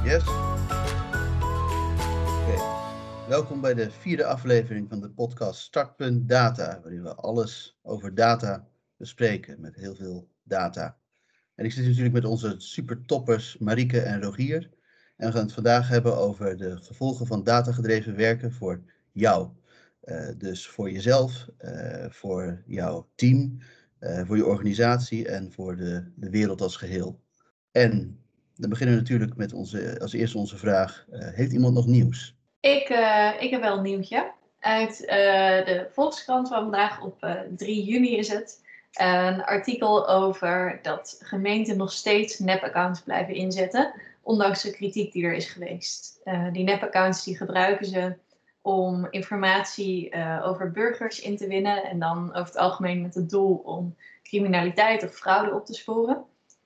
Yes. Oké. Welkom bij de 4e aflevering van de podcast Startpunt Data, waarin we alles over data bespreken met heel veel data. En ik zit natuurlijk met onze supertoppers Marieke en Rogier. En we gaan het vandaag hebben over de gevolgen van datagedreven werken voor jou. Dus voor jezelf, voor jouw team, voor je organisatie en voor de wereld als geheel. En dan beginnen we natuurlijk met als eerste onze vraag. Heeft iemand nog nieuws? Ik heb wel een nieuwtje. Uit de Volkskrant van vandaag op 3 juni is het. Een artikel over dat gemeenten nog steeds nep-accounts blijven inzetten. Ondanks de kritiek die er is geweest. Die nep-accounts die gebruiken ze om informatie over burgers in te winnen. En dan over het algemeen met het doel om criminaliteit of fraude op te sporen.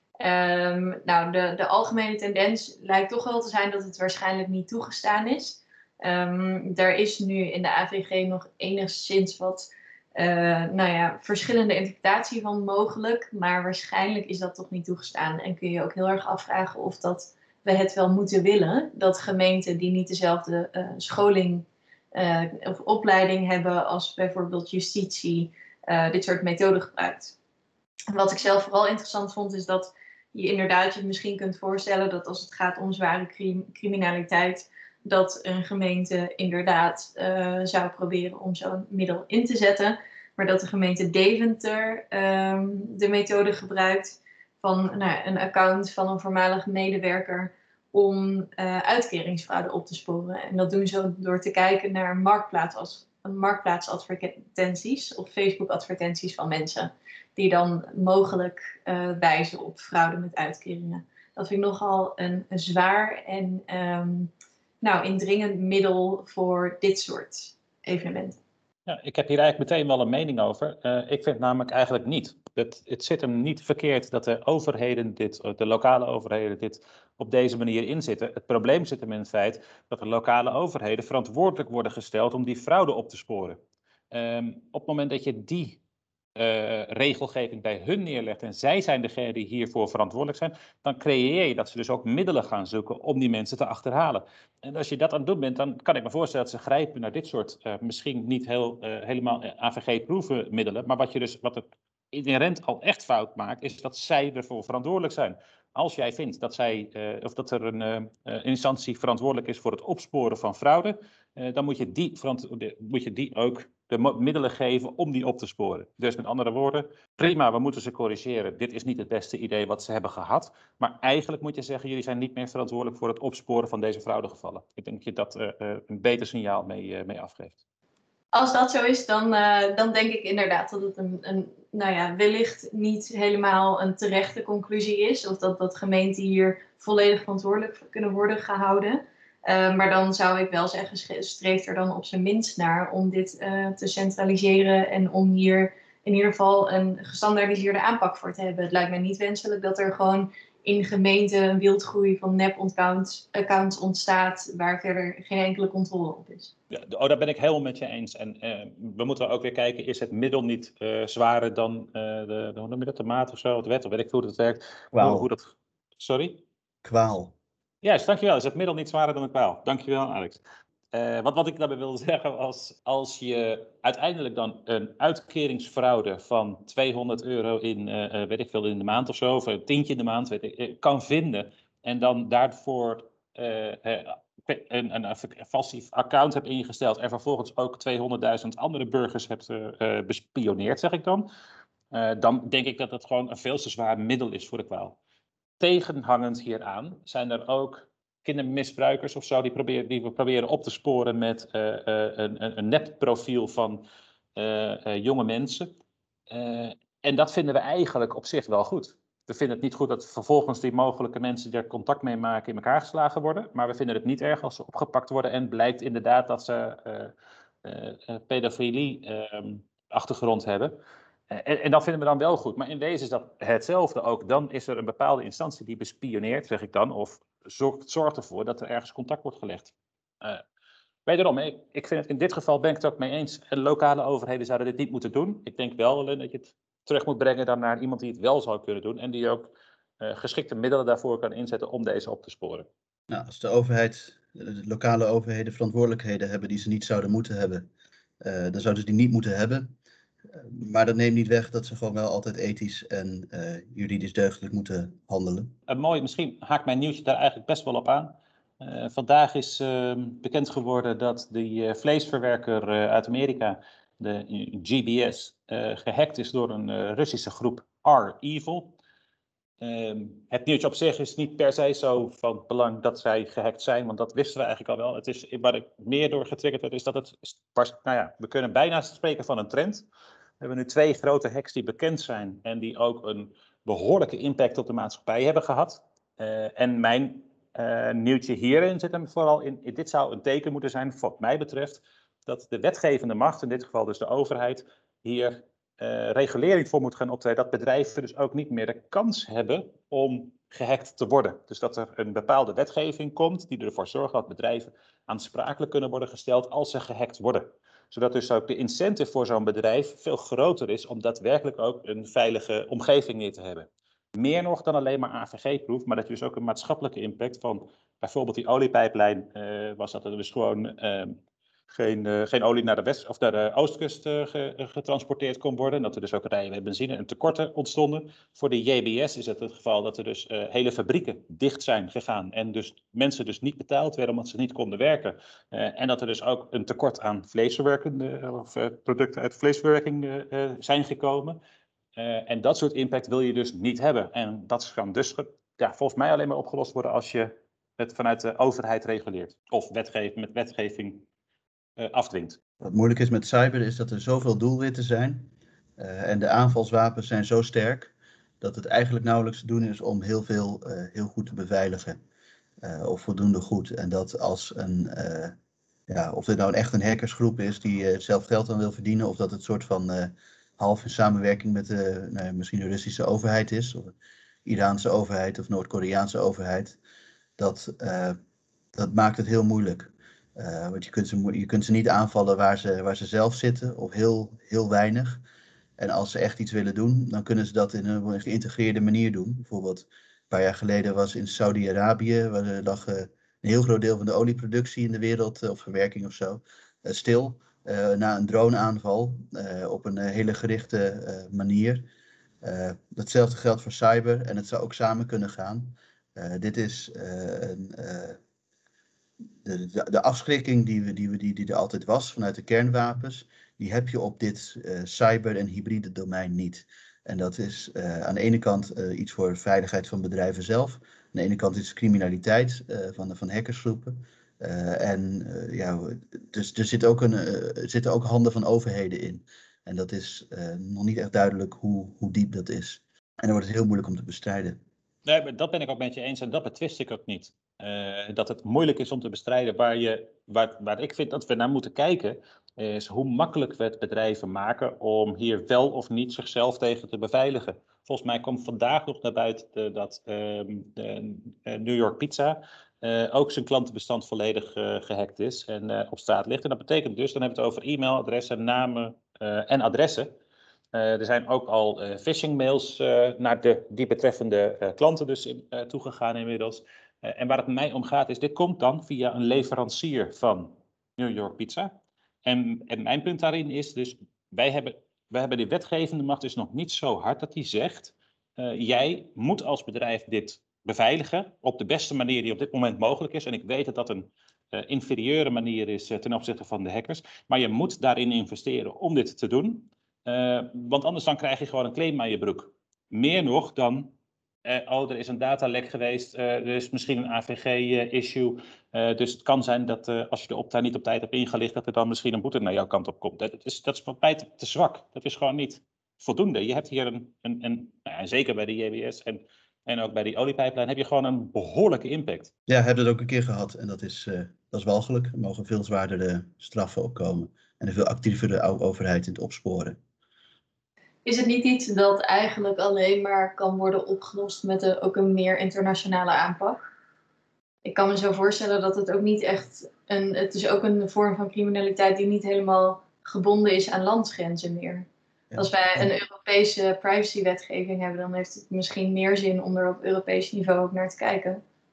De algemene tendens lijkt toch wel te zijn dat het waarschijnlijk niet toegestaan is. Er is nu in de AVG nog enigszins wat verschillende interpretatie van mogelijk. Maar waarschijnlijk is dat toch niet toegestaan. En kun je ook heel erg afvragen of dat we het wel moeten willen. Dat gemeenten die niet dezelfde scholing of opleiding hebben als bijvoorbeeld justitie dit soort methoden gebruikt. Wat ik zelf vooral interessant vond is dat je inderdaad je misschien kunt voorstellen dat als het gaat om zware criminaliteit, dat een gemeente inderdaad zou proberen om zo'n middel in te zetten. Maar dat de gemeente Deventer de methode gebruikt van een account van een voormalige medewerker om uitkeringsfraude op te sporen. En dat doen ze door te kijken naar marktplaatsadvertenties of Facebook-advertenties van mensen die dan mogelijk wijzen op fraude met uitkeringen. Dat vind ik nogal een zwaar en indringend middel voor dit soort evenementen. Ja, ik heb hier eigenlijk meteen wel een mening over. Ik vind namelijk eigenlijk niet. Het zit hem niet verkeerd dat de overheden de lokale overheden dit op deze manier inzetten. Het probleem zit hem in het feit dat de lokale overheden verantwoordelijk worden gesteld om die fraude op te sporen. Op het moment dat je die regelgeving bij hun neerlegt en zij zijn degene die hiervoor verantwoordelijk zijn, dan creëer je dat ze dus ook middelen gaan zoeken om die mensen te achterhalen. En als je dat aan het doen bent, dan kan ik me voorstellen dat ze grijpen naar dit soort misschien niet helemaal AVG-proeven middelen, maar wat het inherent al echt fout maakt, is dat zij ervoor verantwoordelijk zijn. Als jij vindt dat dat er een instantie verantwoordelijk is voor het opsporen van fraude, dan moet je die ook de middelen geven om die op te sporen. Dus met andere woorden, prima, we moeten ze corrigeren. Dit is niet het beste idee wat ze hebben gehad. Maar eigenlijk moet je zeggen, jullie zijn niet meer verantwoordelijk voor het opsporen van deze fraudegevallen. Ik denk dat je dat een beter signaal mee afgeeft. Als dat zo is, dan denk ik inderdaad dat het wellicht niet helemaal een terechte conclusie is. Of dat gemeenten hier volledig verantwoordelijk kunnen worden gehouden. Maar dan zou ik wel zeggen, streef er dan op zijn minst naar om dit te centraliseren en om hier in ieder geval een gestandaardiseerde aanpak voor te hebben. Het lijkt mij niet wenselijk dat er gewoon in gemeenten een wildgroei van nep-accounts ontstaat waar verder geen enkele controle op is. Ja, daar ben ik helemaal met je eens. En we moeten ook weer kijken, is het middel niet zwaarder dan hoe noem je dat, de maat of zo, het wet, of weet ik hoe dat werkt? Kwaal. Sorry? Kwaal. Juist, dankjewel. Is het middel niet zwaarder dan een kwaal? Dankjewel, Alex. Wat ik daarbij wilde zeggen, als je uiteindelijk dan een uitkeringsfraude van €200 in de maand of zo, of een tientje in de maand, kan vinden en dan daarvoor een falsief account hebt ingesteld en vervolgens ook 200.000 andere burgers hebt bespioneerd, zeg ik dan denk ik dat het gewoon een veel te zwaar middel is voor de kwaal. Tegenhangend hieraan zijn er ook kindermisbruikers of zo die we proberen op te sporen met een nepprofiel van jonge mensen. En dat vinden we eigenlijk op zich wel goed. We vinden het niet goed dat vervolgens die mogelijke mensen die er contact mee maken in elkaar geslagen worden. Maar we vinden het niet erg als ze opgepakt worden en blijkt inderdaad dat ze pedofilie achtergrond hebben. En dat vinden we dan wel goed. Maar in wezen is dat hetzelfde ook. Dan is er een bepaalde instantie die bespioneert, zeg ik dan, of zorgt ervoor dat er ergens contact wordt gelegd. Wederom, ik vind het in dit geval ben ik het ook mee eens. Lokale overheden zouden dit niet moeten doen. Ik denk wel dat je het terug moet brengen dan naar iemand die het wel zou kunnen doen en die ook geschikte middelen daarvoor kan inzetten om deze op te sporen. Nou, als de overheid, de lokale overheden verantwoordelijkheden hebben die ze niet zouden moeten hebben, dan zouden ze die niet moeten hebben. Maar dat neemt niet weg dat ze gewoon wel altijd ethisch en juridisch deugdelijk moeten handelen. Mooi, misschien haakt mijn nieuwtje daar eigenlijk best wel op aan. Vandaag is bekend geworden dat die vleesverwerker uit Amerika, de GBS, gehackt is door een Russische groep R-Evil. Het nieuwtje op zich is niet per se zo van belang dat zij gehackt zijn, want dat wisten we eigenlijk al wel. Het is, waar ik meer door getriggerd werd, is dat het, we kunnen bijna spreken van een trend. We hebben nu 2 grote hacks die bekend zijn en die ook een behoorlijke impact op de maatschappij hebben gehad. En mijn nieuwtje hierin zit hem vooral in, dit zou een teken moeten zijn, wat mij betreft, dat de wetgevende macht, in dit geval dus de overheid, hier regulering voor moet gaan optreden, dat bedrijven dus ook niet meer de kans hebben om gehackt te worden. Dus dat er een bepaalde wetgeving komt die ervoor zorgt dat bedrijven aansprakelijk kunnen worden gesteld als ze gehackt worden. Zodat dus ook de incentive voor zo'n bedrijf veel groter is om daadwerkelijk ook een veilige omgeving neer te hebben. Meer nog dan alleen maar AVG-proof, maar dat je dus ook een maatschappelijke impact van bijvoorbeeld die oliepijplijn was dat er dus gewoon geen olie naar de west of naar de oostkust getransporteerd kon worden. En dat er dus ook rijen met benzine en tekorten ontstonden. Voor de JBS is het geval dat er dus hele fabrieken dicht zijn gegaan. En dus mensen dus niet betaald werden omdat ze niet konden werken. En dat er dus ook een tekort aan vleesverwerkende of producten uit vleesverwerking zijn gekomen. En dat soort impact wil je dus niet hebben. En dat kan dus volgens mij alleen maar opgelost worden als je het vanuit de overheid reguleert. Of met wetgeving afdwingt. Wat moeilijk is met cyber is dat er zoveel doelwitten zijn en de aanvalswapens zijn zo sterk dat het eigenlijk nauwelijks te doen is om heel veel heel goed te beveiligen. Of voldoende goed. En dat als of dit nou echt een hackersgroep is die zelf geld aan wil verdienen, of dat het soort van half in samenwerking met misschien de Russische overheid is, of de Iraanse overheid of Noord-Koreaanse overheid, dat maakt het heel moeilijk. Want je kunt ze niet aanvallen waar ze zelf zitten, of heel weinig. En als ze echt iets willen doen, dan kunnen ze dat in een geïntegreerde manier doen. Bijvoorbeeld, een paar jaar geleden was in Saudi-Arabië, waar er lag een heel groot deel van de olieproductie in de wereld, of verwerking of zo, stil. Na een droneaanval op een hele gerichte manier. Datzelfde geldt voor cyber en het zou ook samen kunnen gaan. Dit is de afschrikking die er altijd was vanuit de kernwapens, die heb je op dit cyber- en hybride domein niet. En dat is aan de ene kant iets voor veiligheid van bedrijven zelf. Aan de ene kant is het criminaliteit van hackersgroepen. Dus er zitten ook handen van overheden in. En dat is nog niet echt duidelijk hoe diep dat is. En dan wordt het heel moeilijk om te bestrijden. Nee, maar dat ben ik ook met je eens en dat betwist ik ook niet. Dat het moeilijk is om te bestrijden. Waar ik vind dat we naar moeten kijken, is hoe makkelijk we het bedrijven maken om hier wel of niet zichzelf tegen te beveiligen. Volgens mij komt vandaag nog naar buiten dat New York Pizza ook zijn klantenbestand volledig gehackt is en op straat ligt. En dat betekent dus, dan hebben we het over e-mailadressen, namen en adressen. Er zijn ook al phishing mails naar die betreffende klanten dus toegegaan inmiddels. En waar het mij om gaat is, dit komt dan via een leverancier van New York Pizza. En mijn punt daarin is dus, wij hebben die wetgevende macht dus nog niet zo hard dat die zegt, jij moet als bedrijf dit beveiligen op de beste manier die op dit moment mogelijk is. En ik weet dat dat een inferieure manier is ten opzichte van de hackers. Maar je moet daarin investeren om dit te doen. Want anders dan krijg je gewoon een claim aan je broek. Meer nog dan, er is een datalek geweest, er is misschien een AVG-issue. Dus het kan zijn dat als je de optime niet op tijd hebt ingelicht, dat er dan misschien een boete naar jouw kant op komt. Dat is voor mij te zwak. Dat is gewoon niet voldoende. Je hebt hier zeker bij de JBS en ook bij die oliepijplijn, heb je gewoon een behoorlijke impact. Ja, heb dat ook een keer gehad en dat is walgelijk. Er mogen veel zwaardere straffen opkomen en een veel actievere overheid in het opsporen. Is het niet iets dat eigenlijk alleen maar kan worden opgelost met ook een meer internationale aanpak? Ik kan me zo voorstellen dat het ook niet echt het is ook een vorm van criminaliteit die niet helemaal gebonden is aan landsgrenzen meer. Ja. Als wij een Europese privacywetgeving hebben, dan heeft het misschien meer zin om er op Europees niveau ook naar te kijken.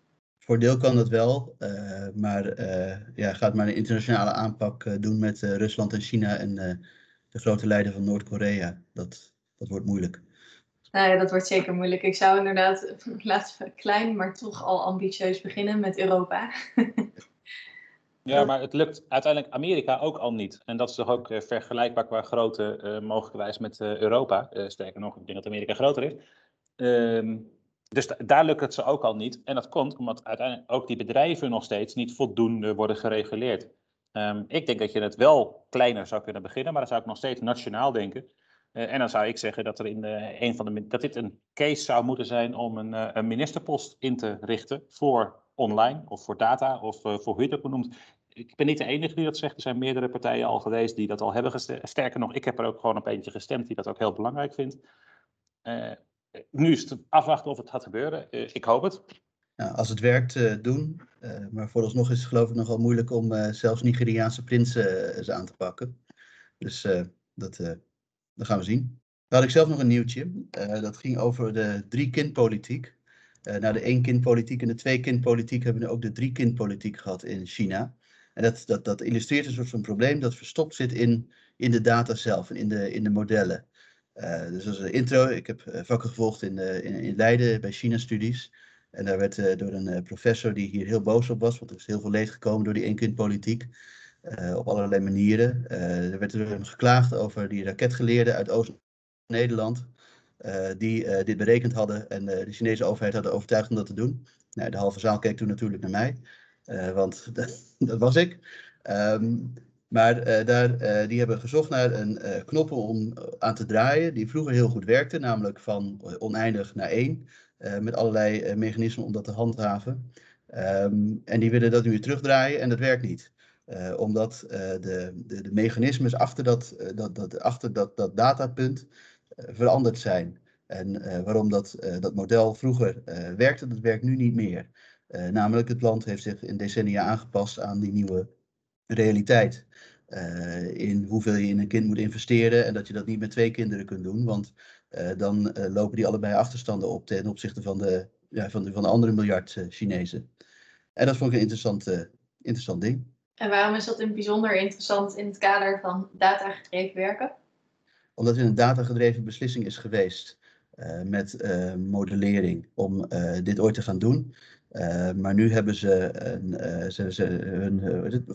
Voor deel kan dat wel, maar gaat maar een internationale aanpak doen met Rusland en China en de grote leider van Noord-Korea. Dat wordt moeilijk. Nou ja, dat wordt zeker moeilijk. Ik zou inderdaad, laten we klein, maar toch al ambitieus beginnen met Europa. Ja, maar het lukt uiteindelijk Amerika ook al niet. En dat is toch ook vergelijkbaar qua grootte mogelijkwijs met Europa. Sterker nog, ik denk dat Amerika groter is. Dus daar lukt het ze ook al niet. En dat komt omdat uiteindelijk ook die bedrijven nog steeds niet voldoende worden gereguleerd. Ik denk dat je het wel kleiner zou kunnen beginnen, maar dan zou ik nog steeds nationaal denken. En dan zou ik zeggen dat er dat dit een case zou moeten zijn om een ministerpost in te richten voor online of voor data of voor hoe je het ook benoemt. Ik ben niet de enige die dat zegt. Er zijn meerdere partijen al geweest die dat al hebben gestemd. Sterker nog, ik heb er ook gewoon op eentje gestemd die dat ook heel belangrijk vindt. Nu is het afwachten of het gaat gebeuren. Ik hoop het. Nou, als het werkt, doen. Maar vooralsnog is het geloof ik nogal moeilijk om zelfs Nigeriaanse prinsen ze aan te pakken. Dus dat gaan we zien. Dan had ik zelf nog een nieuwtje. Dat ging over de 3-kindpolitiek. Na de 1-kindpolitiek en de 2-kindpolitiek hebben we ook de 3-kindpolitiek gehad in China. En dat illustreert een soort van probleem dat verstopt zit in de data zelf en in de modellen. Dus als intro, ik heb vakken gevolgd in Leiden bij China-studies. En daar werd door een professor die hier heel boos op was, want er is heel veel leed gekomen door die 1-kindpolitiek. Op allerlei manieren. Er werd door hem geklaagd over die raketgeleerden uit Oost-Nederland. Die dit berekend hadden en de Chinese overheid hadden overtuigd om dat te doen. Nou, de halve zaal keek toen natuurlijk naar mij, want dat was ik. Die hebben gezocht naar een knop om aan te draaien die vroeger heel goed werkte, namelijk van oneindig naar 1, met allerlei mechanismen om dat te handhaven. En die willen dat nu weer terugdraaien en dat werkt niet. Omdat de mechanismes achter dat datapunt veranderd zijn. En waarom dat model vroeger werkte, dat werkt nu niet meer. Namelijk het land heeft zich in decennia aangepast aan die nieuwe realiteit. In hoeveel je in een kind moet investeren en dat je dat niet met 2 kinderen kunt doen. Want dan lopen die allebei achterstanden op ten opzichte van de andere miljard Chinezen. En dat vond ik een interessant ding. En waarom is dat in het bijzonder interessant in het kader van datagedreven werken? Omdat het een datagedreven beslissing is geweest met modellering om dit ooit te gaan doen. Maar nu hebben ze hun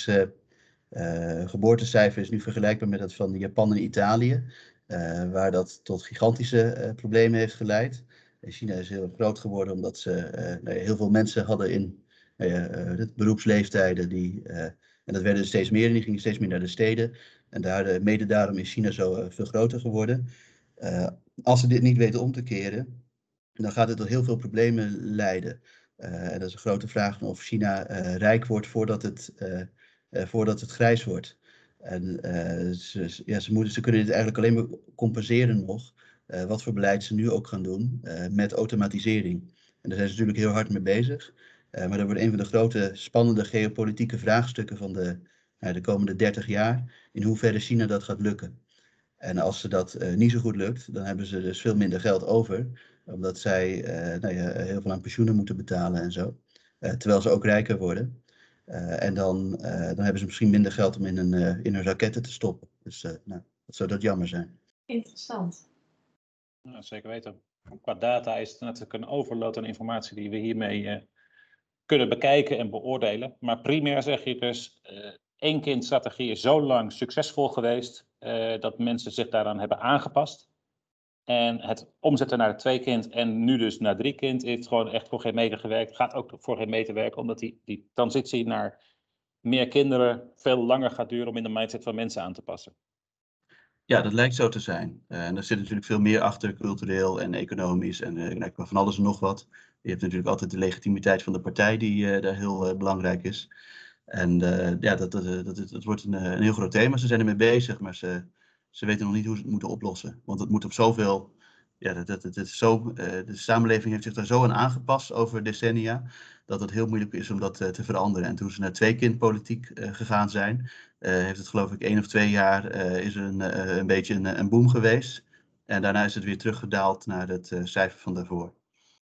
bevolkingsgeboortecijfer is nu vergelijkbaar met dat van Japan en Italië, waar dat tot gigantische problemen heeft geleid. China is heel groot geworden omdat ze heel veel mensen hadden in de beroepsleeftijden en dat werden er steeds meer en die gingen steeds meer naar de steden. En mede daarom is China zo veel groter geworden. Als ze dit niet weten om te keren, dan gaat het tot heel veel problemen leiden. En dat is een grote vraag of China rijk wordt voordat het grijs wordt. En ze kunnen dit eigenlijk alleen maar compenseren nog, wat voor beleid ze nu ook gaan doen, met automatisering. En daar zijn ze natuurlijk heel hard mee bezig. Maar dat wordt een van de grote spannende geopolitieke vraagstukken van de komende 30 jaar. In hoeverre China dat gaat lukken. En als ze dat niet zo goed lukt, dan hebben ze dus veel minder geld over. Omdat zij heel veel aan pensioenen moeten betalen en zo. Terwijl ze ook rijker worden. En dan hebben ze misschien minder geld om in hun raketten te stoppen. Dus wat zou dat jammer zijn. Interessant. Ja, zeker weten. Qua data is het natuurlijk een overload aan informatie die we hiermee kunnen bekijken en beoordelen. Maar primair zeg je dus, 1-kindstrategie is zo lang succesvol geweest dat mensen zich daaraan hebben aangepast. En het omzetten naar 2-kind en nu dus naar 3-kind heeft gewoon echt voor geen meter gewerkt. Gaat ook voor geen meter werken, omdat die transitie naar meer kinderen veel langer gaat duren om in de mindset van mensen aan te passen. Ja, dat lijkt zo te zijn. En er zit natuurlijk veel meer achter, cultureel en economisch en van alles en nog wat. Je hebt natuurlijk altijd de legitimiteit van de partij die daar heel belangrijk is. En dat wordt een heel groot thema. Ze zijn ermee bezig, maar ze weten nog niet hoe ze het moeten oplossen. Want het moet op zoveel... Ja, de samenleving heeft zich daar zo aan aangepast over decennia, dat het heel moeilijk is om dat te veranderen. En toen ze naar 2-kindpolitiek gegaan zijn, heeft het geloof ik 1 of 2 jaar is er een beetje een boom geweest. En daarna is het weer teruggedaald naar het cijfer van daarvoor.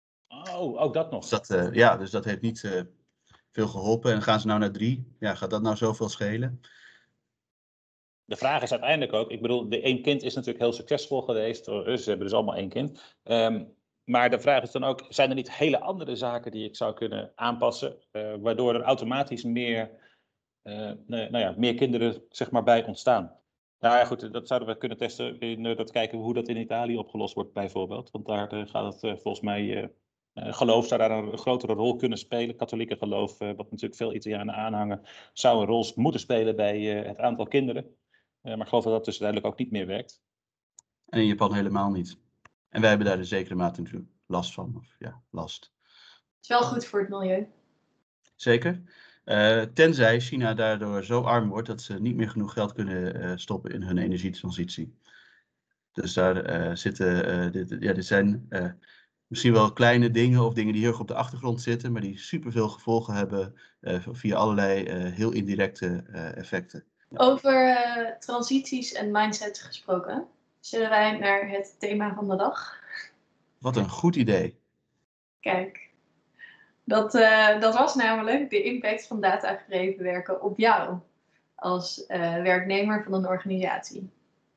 Oh, ook dat nog. Dus dus dat heeft niet veel geholpen. En gaan ze nou naar 3? Ja, gaat dat nou zoveel schelen? De vraag is uiteindelijk ook, ik bedoel, de 1 kind is natuurlijk heel succesvol geweest. Ze hebben dus allemaal 1 kind. Maar de vraag is dan ook, zijn er niet hele andere zaken die ik zou kunnen aanpassen, waardoor er automatisch meer kinderen zeg maar, bij ontstaan? Nou ja, goed, dat zouden we kunnen testen in dat kijken hoe dat in Italië opgelost wordt bijvoorbeeld. Want daar gaat het volgens mij, geloof zou daar een grotere rol kunnen spelen. Katholieke geloof, wat natuurlijk veel Italianen aanhangen, zou een rol moeten spelen bij het aantal kinderen. Maar ik geloof dat dat dus uiteindelijk ook niet meer werkt. En in Japan helemaal niet. En wij hebben daar de zekere mate natuurlijk last van. Last. Het is wel goed voor het milieu. Zeker. Tenzij China daardoor zo arm wordt dat ze niet meer genoeg geld kunnen stoppen in hun energietransitie. Dus daar dit zijn misschien wel kleine dingen of dingen die heel erg op de achtergrond zitten, maar die superveel gevolgen hebben via allerlei heel indirecte effecten. Over transities en mindset gesproken, zullen wij naar het thema van de dag? Wat een goed idee. Kijk, dat was namelijk de impact van datagedreven werken op jou als werknemer van een organisatie.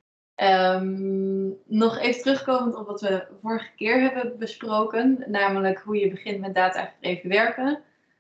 Nog even terugkomend op wat we vorige keer hebben besproken, namelijk hoe je begint met datagedreven werken.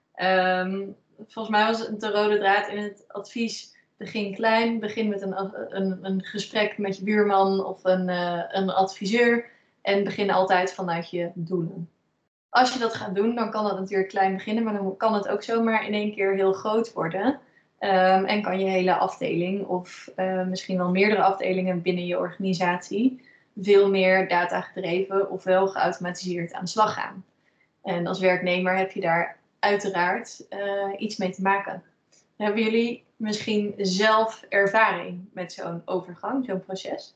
Volgens mij was het de rode draad in het advies: begin klein, begin met een gesprek met je buurman of een adviseur en begin altijd vanuit je doelen. Als je dat gaat doen, dan kan dat natuurlijk klein beginnen, maar dan kan het ook zomaar in één keer heel groot worden. En kan je hele afdeling of misschien wel meerdere afdelingen binnen je organisatie veel meer datagedreven ofwel geautomatiseerd aan de slag gaan. En als werknemer heb je daar uiteraard iets mee te maken. Hebben jullie misschien zelf ervaring met zo'n overgang, zo'n proces?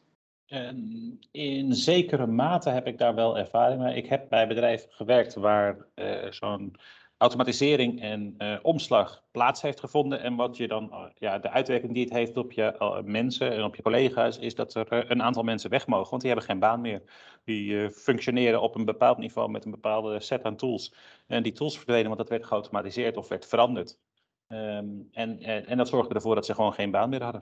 In zekere mate heb ik daar wel ervaring mee. Ik heb bij bedrijven gewerkt waar zo'n automatisering en omslag plaats heeft gevonden. En wat je dan, de uitwerking die het heeft op je mensen en op je collega's, is dat er een aantal mensen weg mogen, want die hebben geen baan meer. Die functioneren op een bepaald niveau met een bepaalde set aan tools. En die tools verdwenen, want dat werd geautomatiseerd of werd veranderd. En dat zorgde ervoor dat ze gewoon geen baan meer hadden.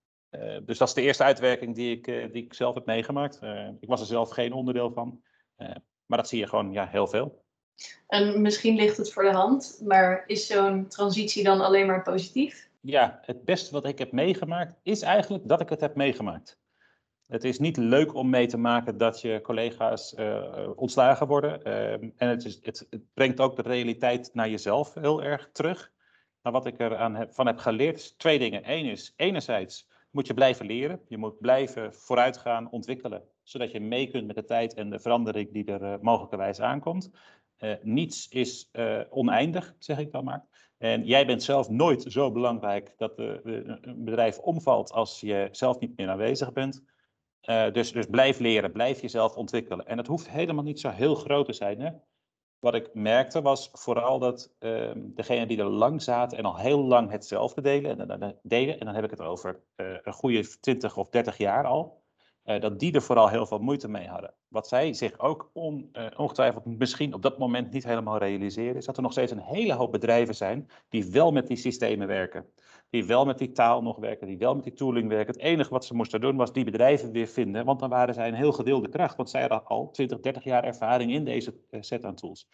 Dus dat is de eerste uitwerking die ik zelf heb meegemaakt. Ik was er zelf geen onderdeel van. Maar dat zie je gewoon heel veel. En misschien ligt het voor de hand, maar is zo'n transitie dan alleen maar positief? Ja, het beste wat ik heb meegemaakt is eigenlijk dat ik het heb meegemaakt. Het is niet leuk om mee te maken dat je collega's ontslagen worden. En het brengt ook de realiteit naar jezelf heel erg terug. Maar wat ik van heb geleerd is 2 dingen. Eén is, enerzijds moet je blijven leren. Je moet blijven vooruitgaan, ontwikkelen. Zodat je mee kunt met de tijd en de verandering die er mogelijkerwijs aankomt. Niets is oneindig, zeg ik dan maar. En jij bent zelf nooit zo belangrijk dat een bedrijf omvalt als je zelf niet meer aanwezig bent. Dus blijf leren, blijf jezelf ontwikkelen. En dat hoeft helemaal niet zo heel groot te zijn. Hè? Wat ik merkte was vooral dat degenen die er lang zaten en al heel lang hetzelfde deden, en dan heb ik het over een goede 20 of 30 jaar al, dat die er vooral heel veel moeite mee hadden. Wat zij zich ook ongetwijfeld misschien op dat moment niet helemaal realiseren, is dat er nog steeds een hele hoop bedrijven zijn die wel met die systemen werken. Die wel met die taal nog werken, die wel met die tooling werken. Het enige wat ze moesten doen was die bedrijven weer vinden, want dan waren zij een heel gedeelde kracht, want zij hadden al 20, 30 jaar ervaring in deze set aan tools.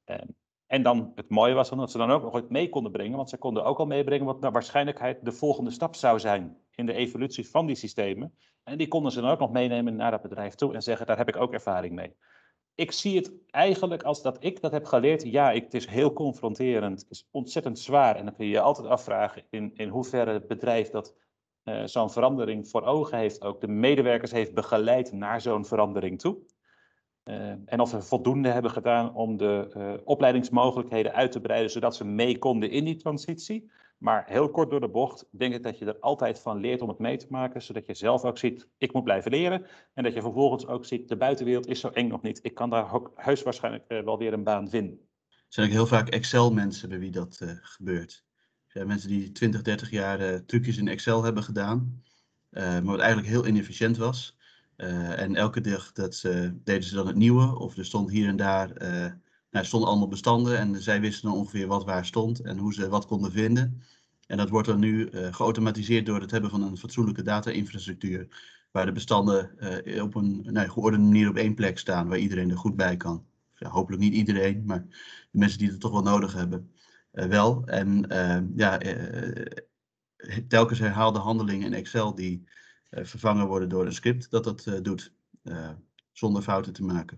En dan het mooie was dan dat ze dan ook nog wat mee konden brengen, want ze konden ook al meebrengen wat naar waarschijnlijkheid de volgende stap zou zijn in de evolutie van die systemen. En die konden ze dan ook nog meenemen naar dat bedrijf toe en zeggen, daar heb ik ook ervaring mee. Ik zie het eigenlijk als dat ik dat heb geleerd. Ja, het is heel confronterend, het is ontzettend zwaar. En dan kun je je altijd afvragen in hoeverre het bedrijf dat zo'n verandering voor ogen heeft, ook de medewerkers heeft begeleid naar zo'n verandering toe. En of we voldoende hebben gedaan om de opleidingsmogelijkheden uit te breiden, zodat ze mee konden in die transitie. Maar heel kort door de bocht, denk ik dat je er altijd van leert om het mee te maken, zodat je zelf ook ziet, ik moet blijven leren. En dat je vervolgens ook ziet, de buitenwereld is zo eng nog niet. Ik kan daar heus waarschijnlijk wel weer een baan vinden. Er zijn ook heel vaak Excel-mensen bij wie dat gebeurt. Er zijn mensen die 20, 30 jaar trucjes in Excel hebben gedaan, maar wat eigenlijk heel inefficiënt was. En elke dag deden ze dan het nieuwe, of er stond hier en daar er stonden allemaal bestanden en zij wisten dan ongeveer wat waar stond en hoe ze wat konden vinden. En dat wordt dan nu geautomatiseerd door het hebben van een fatsoenlijke data-infrastructuur, waar de bestanden op een geordende manier op één plek staan, waar iedereen er goed bij kan. Ja, hopelijk niet iedereen, maar de mensen die het toch wel nodig hebben, wel. En telkens herhaalde handelingen in Excel die vervangen worden door een script dat doet, zonder fouten te maken.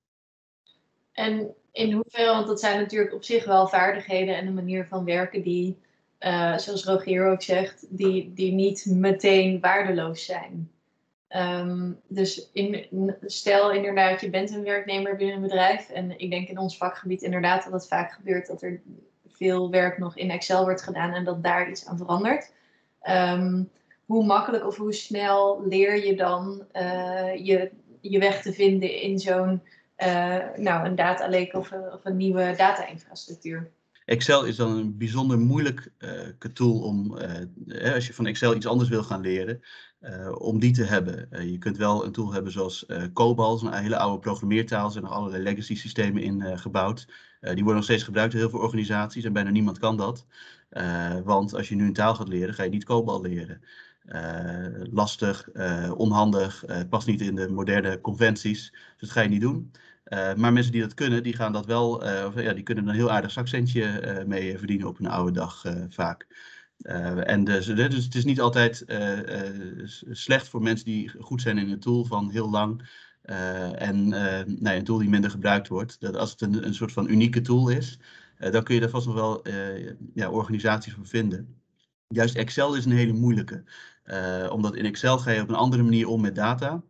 En in hoeverre, want dat zijn natuurlijk op zich wel vaardigheden en een manier van werken die, zoals Rogier ook zegt, die niet meteen waardeloos zijn. Dus stel inderdaad, je bent een werknemer binnen een bedrijf en ik denk in ons vakgebied inderdaad dat het vaak gebeurt dat er veel werk nog in Excel wordt gedaan en dat daar iets aan verandert. Hoe makkelijk of hoe snel leer je dan je weg te vinden in zo'n een data lake of een nieuwe data-infrastructuur? Excel is dan een bijzonder moeilijke tool om, als je van Excel iets anders wil gaan leren, om die te hebben. Je kunt wel een tool hebben zoals COBOL, een hele oude programmeertaal. Er zijn nog allerlei legacy systemen in gebouwd. Die worden nog steeds gebruikt door heel veel organisaties en bijna niemand kan dat. Want als je nu een taal gaat leren, ga je niet COBOL leren. Lastig, onhandig, past niet in de moderne conventies. Dus dat ga je niet doen. Maar mensen die dat kunnen, die gaan dat wel, die kunnen er een heel aardig zakcentje mee verdienen op een oude dag vaak. Dus het is niet altijd slecht voor mensen die goed zijn in een tool van heel lang. Een tool die minder gebruikt wordt. Dat als het een soort van unieke tool is, dan kun je daar vast nog wel organisaties voor vinden. Juist Excel is een hele moeilijke. Omdat in Excel ga je op een andere manier om met data.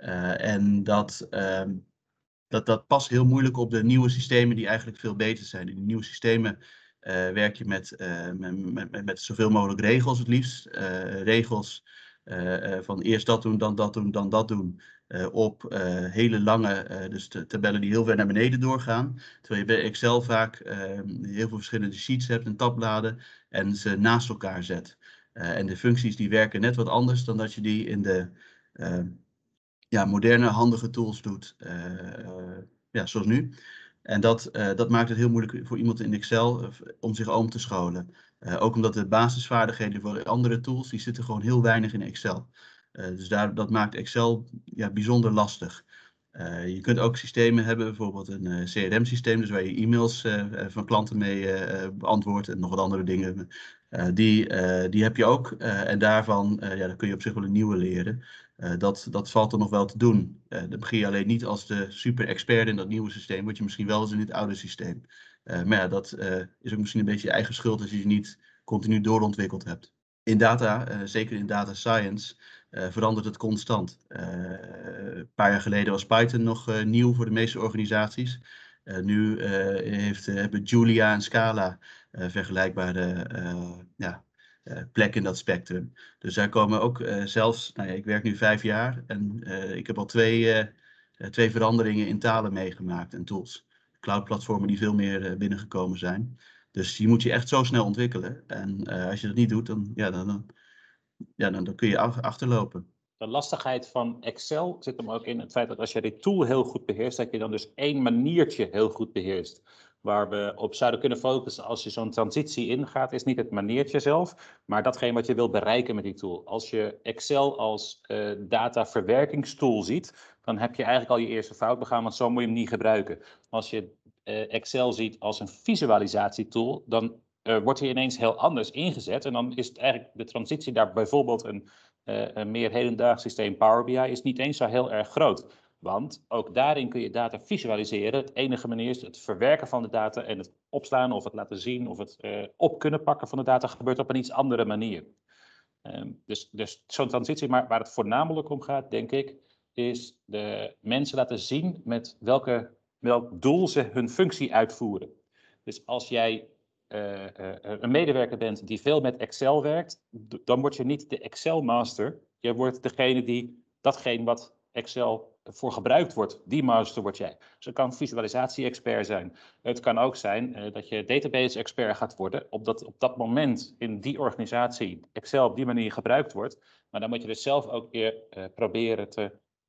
Dat past heel moeilijk op de nieuwe systemen die eigenlijk veel beter zijn. In de nieuwe systemen werk je met zoveel mogelijk regels het liefst. Regels van eerst dat doen, dan dat doen, dan dat doen. Op hele lange, dus de tabellen die heel ver naar beneden doorgaan. Terwijl je bij Excel vaak heel veel verschillende sheets hebt en tabbladen en ze naast elkaar zet. En de functies die werken net wat anders dan dat je die in de moderne, handige tools doet, zoals nu. En dat maakt het heel moeilijk voor iemand in Excel om zich om te scholen. Ook omdat de basisvaardigheden voor andere tools, die zitten gewoon heel weinig in Excel. Dus dat maakt Excel bijzonder lastig. Je kunt ook systemen hebben, bijvoorbeeld een CRM-systeem, dus waar je e-mails van klanten mee beantwoordt en nog wat andere dingen. Die heb je ook en daarvan dan kun je op zich wel een nieuwe leren. Dat valt er nog wel te doen. Dan begin je alleen niet als de super expert in dat nieuwe systeem, word je misschien wel eens in het oude systeem. Maar dat is ook misschien een beetje je eigen schuld als je je niet continu doorontwikkeld hebt. In data, zeker in data science, verandert het constant. Een paar jaar geleden was Python nog nieuw voor de meeste organisaties. Nu hebben Julia en Scala vergelijkbare plek in dat spectrum. Dus daar komen ook zelfs, ik werk nu 5 jaar en ik heb al twee veranderingen in talen meegemaakt en tools. Cloud-platformen die veel meer binnengekomen zijn. Dus je moet je echt zo snel ontwikkelen. En als je dat niet doet, dan kun je achterlopen. De lastigheid van Excel zit hem ook in het feit dat als je die tool heel goed beheerst, dat je dan dus één maniertje heel goed beheerst. Waar we op zouden kunnen focussen als je zo'n transitie ingaat, is niet het maniertje zelf, maar datgene wat je wil bereiken met die tool. Als je Excel als dataverwerkingstool ziet, dan heb je eigenlijk al je eerste fout begaan, want zo moet je hem niet gebruiken. Als je Excel ziet als een visualisatietool, dan wordt hij ineens heel anders ingezet. En dan is het eigenlijk de transitie daar bijvoorbeeld een meer hedendaags systeem Power BI is niet eens zo heel erg groot. Want ook daarin kun je data visualiseren. Het enige manier is het verwerken van de data en het opslaan of het laten zien of het op kunnen pakken van de data gebeurt op een iets andere manier. Dus zo'n transitie, maar waar het voornamelijk om gaat, denk ik, is de mensen laten zien met welk doel ze hun functie uitvoeren. Dus als jij een medewerker bent die veel met Excel werkt, dan word je niet de Excel master. Je wordt degene die datgene wat Excel voor gebruikt wordt, die master word jij. Dus het kan visualisatie-expert zijn. Het kan ook zijn dat je database-expert gaat worden, op dat moment in die organisatie Excel op die manier gebruikt wordt. Maar dan moet je dus zelf ook weer proberen te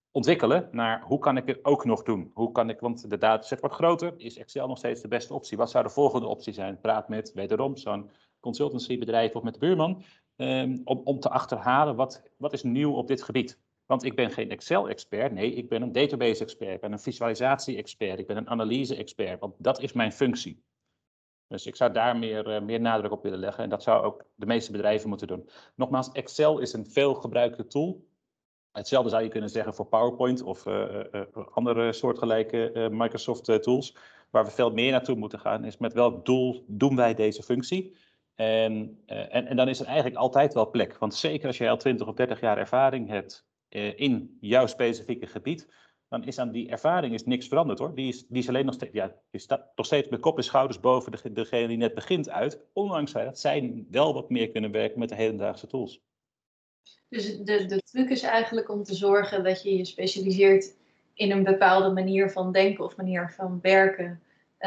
ontwikkelen naar hoe kan ik het ook nog doen? Hoe kan ik, want de dataset wordt groter, is Excel nog steeds de beste optie? Wat zou de volgende optie zijn? Praat met, wederom, zo'n consultancybedrijf of met de buurman, om te achterhalen wat is nieuw op dit gebied. Want ik ben geen Excel-expert, nee, ik ben een database-expert, ik ben een visualisatie-expert, ik ben een analyse-expert, want dat is mijn functie. Dus ik zou daar meer nadruk op willen leggen en dat zou ook de meeste bedrijven moeten doen. Nogmaals, Excel is een veelgebruikte tool. Hetzelfde zou je kunnen zeggen voor PowerPoint of andere soortgelijke Microsoft tools. Waar we veel meer naartoe moeten gaan is met welk doel doen wij deze functie. En dan is er eigenlijk altijd wel plek. Want zeker als je al 20 of 30 jaar ervaring hebt in jouw specifieke gebied, dan is aan die ervaring niks veranderd hoor. Die is alleen nog steeds, ja, die staat nog steeds met kop en schouders boven degene die net begint uit. Ondanks dat zij wel wat meer kunnen werken met de hedendaagse tools. Dus de truc is eigenlijk om te zorgen dat je je specialiseert in een bepaalde manier van denken of manier van werken.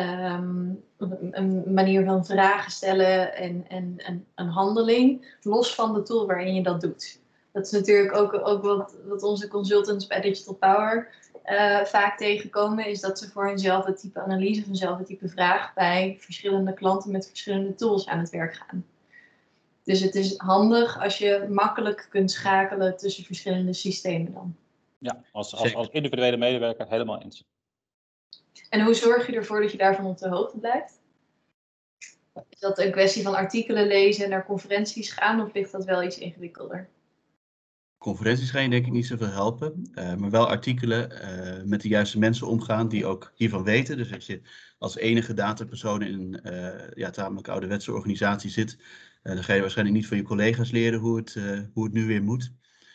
Een manier van vragen stellen en een handeling, los van de tool waarin je dat doet. Dat is natuurlijk ook wat onze consultants bij Digital Power vaak tegenkomen, is dat ze voor eenzelfde type analyse of eenzelfde type vraag bij verschillende klanten met verschillende tools aan het werk gaan. Dus het is handig als je makkelijk kunt schakelen tussen verschillende systemen dan. Ja, als individuele medewerker helemaal eens. En hoe zorg je ervoor dat je daarvan op de hoogte blijft? Is dat een kwestie van artikelen lezen en naar conferenties gaan of ligt dat wel iets ingewikkelder? Conferenties gaan je denk ik niet zoveel helpen, maar wel artikelen met de juiste mensen omgaan die ook hiervan weten. Dus als je als enige datapersoon in een tamelijk ouderwetse organisatie zit, dan ga je waarschijnlijk niet van je collega's leren hoe het nu weer moet.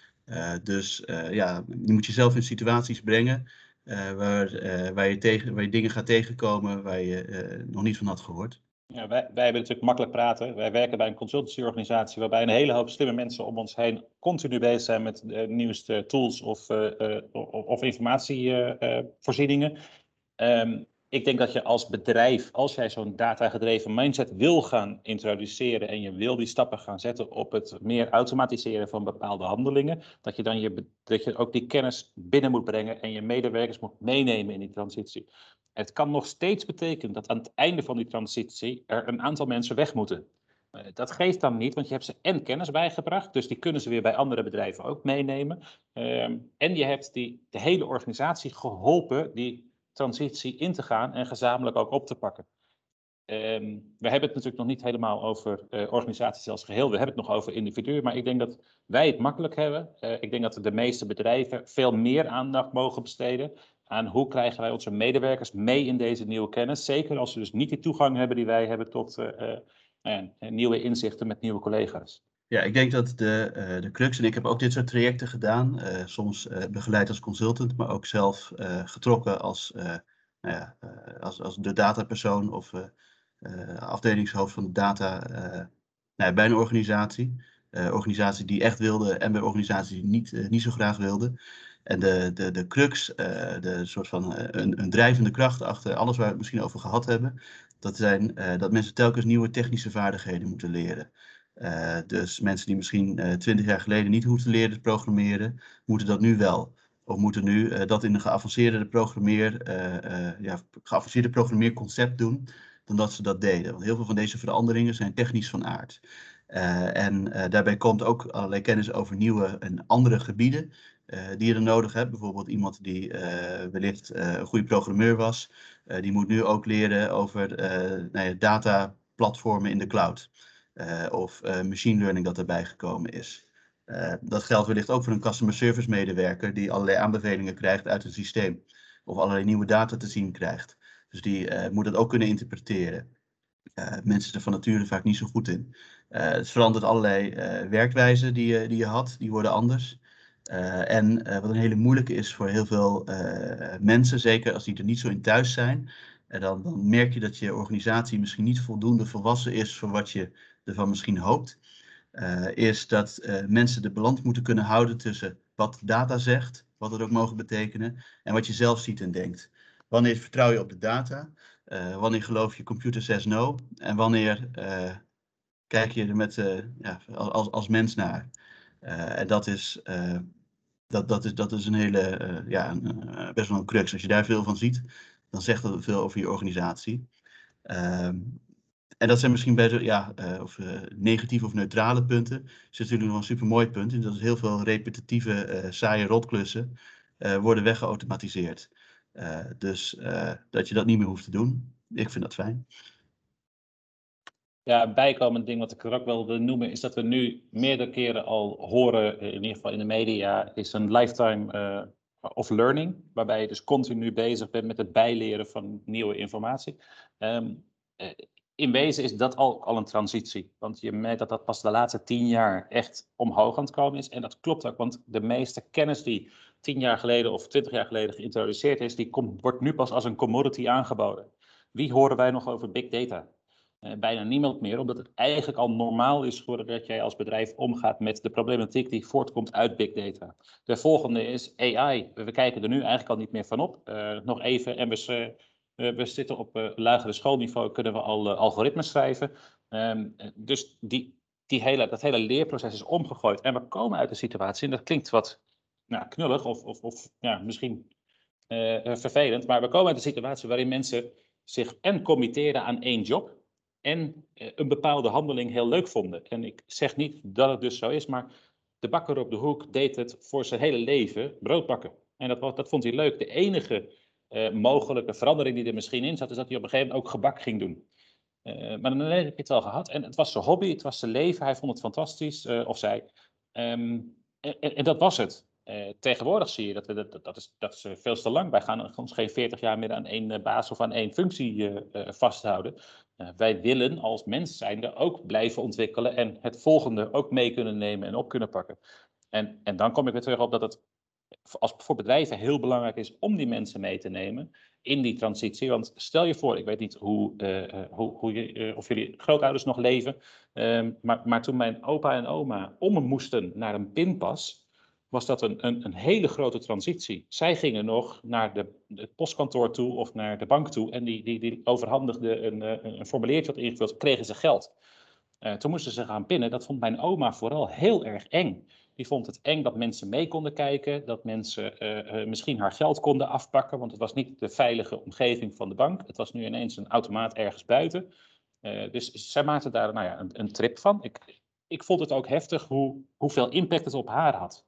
Je moet jezelf in situaties brengen waar je dingen gaat tegenkomen waar je nog niet van had gehoord. Ja, wij hebben natuurlijk makkelijk praten. Wij werken bij een consultancyorganisatie waarbij een hele hoop slimme mensen om ons heen continu bezig zijn met de nieuwste tools of informatievoorzieningen. Ik denk dat je als bedrijf, als jij zo'n datagedreven mindset wil gaan introduceren en je wil die stappen gaan zetten op het meer automatiseren van bepaalde handelingen, dat je ook die kennis binnen moet brengen en je medewerkers moet meenemen in die transitie. Het kan nog steeds betekenen dat aan het einde van die transitie er een aantal mensen weg moeten. Dat geeft dan niet, want je hebt ze en kennis bijgebracht, dus die kunnen ze weer bij andere bedrijven ook meenemen. En je hebt de hele organisatie geholpen die transitie in te gaan en gezamenlijk ook op te pakken. We hebben het natuurlijk nog niet helemaal over organisaties als geheel. We hebben het nog over individuen, maar ik denk dat wij het makkelijk hebben. Ik denk dat de meeste bedrijven veel meer aandacht mogen besteden aan hoe krijgen wij onze medewerkers mee in deze nieuwe kennis. Zeker als ze dus niet die toegang hebben die wij hebben tot nieuwe inzichten met nieuwe collega's. Ja, ik denk dat de crux, en ik heb ook dit soort trajecten gedaan, soms begeleid als consultant, maar ook zelf getrokken als de datapersoon of afdelingshoofd van de data bij een organisatie. Organisatie die echt wilde en bij organisaties die niet zo graag wilden. En de crux, de soort van een drijvende kracht achter alles waar we het misschien over gehad hebben, dat mensen telkens nieuwe technische vaardigheden moeten leren. Dus mensen die misschien 20 jaar geleden niet hoefden leren te programmeren, moeten dat nu wel. Of moeten nu dat in een geavanceerde programmeerconcept doen, dan dat ze dat deden. Want heel veel van deze veranderingen zijn technisch van aard. Daarbij komt ook allerlei kennis over nieuwe en andere gebieden die je dan nodig hebt. Bijvoorbeeld iemand die wellicht een goede programmeur was, die moet nu ook leren over dataplatformen in de cloud. Of machine learning dat erbij gekomen is. Dat geldt wellicht ook voor een customer service medewerker die allerlei aanbevelingen krijgt uit een systeem. Of allerlei nieuwe data te zien krijgt. Dus die moet dat ook kunnen interpreteren. Mensen zijn er van nature vaak niet zo goed in. Het verandert allerlei werkwijzen die je had, die worden anders. Wat een hele moeilijke is voor heel veel mensen, zeker als die er niet zo in thuis zijn, dan merk je dat je organisatie misschien niet voldoende volwassen is voor wat je ervan misschien hoopt. Is dat mensen de balans moeten kunnen houden tussen wat data zegt, wat het ook mogen betekenen, en wat je zelf ziet en denkt. Wanneer vertrouw je op de data? Wanneer geloof je computer says no? En wanneer kijk je er als mens naar? En dat is Dat is een hele, best wel een crux. Als je daar veel van ziet, dan zegt dat veel over je organisatie. En dat zijn misschien negatieve of neutrale punten. Er zit natuurlijk nog een supermooi punt in. Dat is heel veel repetitieve, saaie rotklussen worden weggeautomatiseerd. Dus dat je dat niet meer hoeft te doen. Ik vind dat fijn. Ja, een bijkomend ding wat ik er ook wel wil noemen, is dat we nu meerdere keren al horen, in ieder geval in de media, is een lifetime of learning, waarbij je dus continu bezig bent met het bijleren van nieuwe informatie. In wezen is dat al een transitie, want je merkt dat dat pas de laatste 10 jaar echt omhoog aan het komen is. En dat klopt ook, want de meeste kennis die 10 jaar geleden of 20 jaar geleden geïntroduceerd is, wordt nu pas als een commodity aangeboden. Wie horen wij nog over big data? Bijna niemand meer, omdat het eigenlijk al normaal is geworden dat jij als bedrijf omgaat met de problematiek die voortkomt uit big data. De volgende is AI. We kijken er nu eigenlijk al niet meer van op. Nog even, en we zitten op lagere schoolniveau, kunnen we al algoritmes schrijven. Dus dat hele leerproces is omgegooid. En we komen uit een situatie, en dat klinkt wat knullig of misschien vervelend, maar we komen uit een situatie waarin mensen zich en committeerden aan één job en een bepaalde handeling heel leuk vonden. En ik zeg niet dat het dus zo is, maar de bakker op de hoek deed het voor zijn hele leven brood bakken. En dat vond hij leuk. De enige mogelijke verandering die er misschien in zat, is dat hij op een gegeven moment ook gebak ging doen. Maar dan heb je het wel gehad. En het was zijn hobby, het was zijn leven, hij vond het fantastisch, of zij. En dat was het. Tegenwoordig zie je dat is veel te lang. Wij gaan ons geen 40 jaar meer aan één baas of aan één functie vasthouden. Wij willen als mens zijnde ook blijven ontwikkelen en het volgende ook mee kunnen nemen en op kunnen pakken. En dan kom ik weer terug op dat het voor bedrijven heel belangrijk is om die mensen mee te nemen in die transitie. Want stel je voor, ik weet niet of jullie grootouders nog leven, maar toen mijn opa en oma moesten naar een pinpas, was dat een hele grote transitie. Zij gingen nog naar het postkantoor toe of naar de bank toe en die overhandigden een formuliertje wat ingevuld, kregen ze geld. Toen moesten ze gaan pinnen. Dat vond mijn oma vooral heel erg eng. Die vond het eng dat mensen mee konden kijken, dat mensen misschien haar geld konden afpakken, want het was niet de veilige omgeving van de bank. Het was nu ineens een automaat ergens buiten. Dus zij maakte daar een trip van. Ik vond het ook heftig hoeveel impact het op haar had.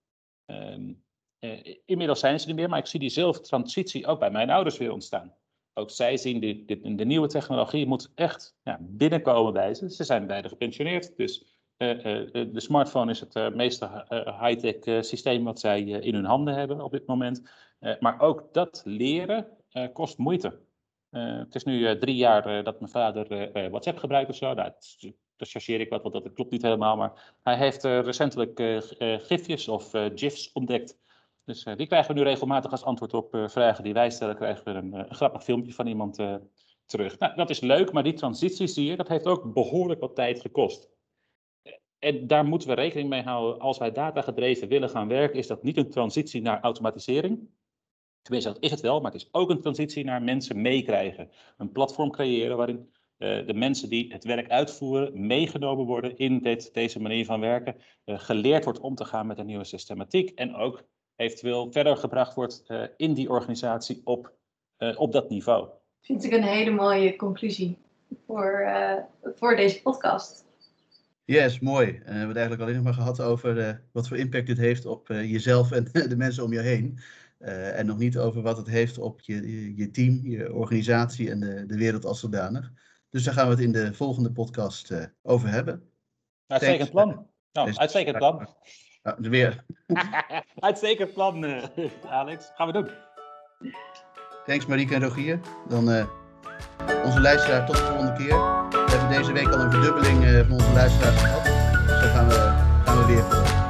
Inmiddels zijn ze niet meer, maar ik zie diezelfde transitie ook bij mijn ouders weer ontstaan. Ook zij zien de nieuwe technologie moet echt binnenkomen bij ze. Ze zijn beide gepensioneerd, dus de smartphone is het meest high-tech systeem wat zij in hun handen hebben op dit moment. Maar ook dat leren kost moeite. Het is nu 3 jaar dat mijn vader WhatsApp gebruikt of zo. Dat chargeer ik wat, want dat klopt niet helemaal. Maar hij heeft recentelijk gifjes of gifs ontdekt. Dus die krijgen we nu regelmatig als antwoord op vragen die wij stellen. Krijgen we een grappig filmpje van iemand terug. Nou, dat is leuk, maar die transitie zie je, dat heeft ook behoorlijk wat tijd gekost. En daar moeten we rekening mee houden. Als wij datagedreven willen gaan werken, is dat niet een transitie naar automatisering. Tenminste, dat is het wel, maar het is ook een transitie naar mensen meekrijgen. Een platform creëren waarin de mensen die het werk uitvoeren meegenomen worden in deze manier van werken. Geleerd wordt om te gaan met een nieuwe systematiek en ook eventueel verder gebracht wordt in die organisatie op dat niveau. Vind ik een hele mooie conclusie voor deze podcast. Yes, mooi. We hebben het eigenlijk alleen nog maar gehad over wat voor impact dit heeft op jezelf en de mensen om je heen. En nog niet over wat het heeft op je team, je organisatie en de wereld als zodanig. Dus daar gaan we het in de volgende podcast over hebben. Uitstekend plan. Uitstekend plan. Weer. Uitstekend plan, Alex. Gaan we doen. Thanks Marieke en Rogier. Dan onze luisteraar tot de volgende keer. We hebben deze week al een verdubbeling van onze luisteraars gehad. Dus daar gaan we weer voor.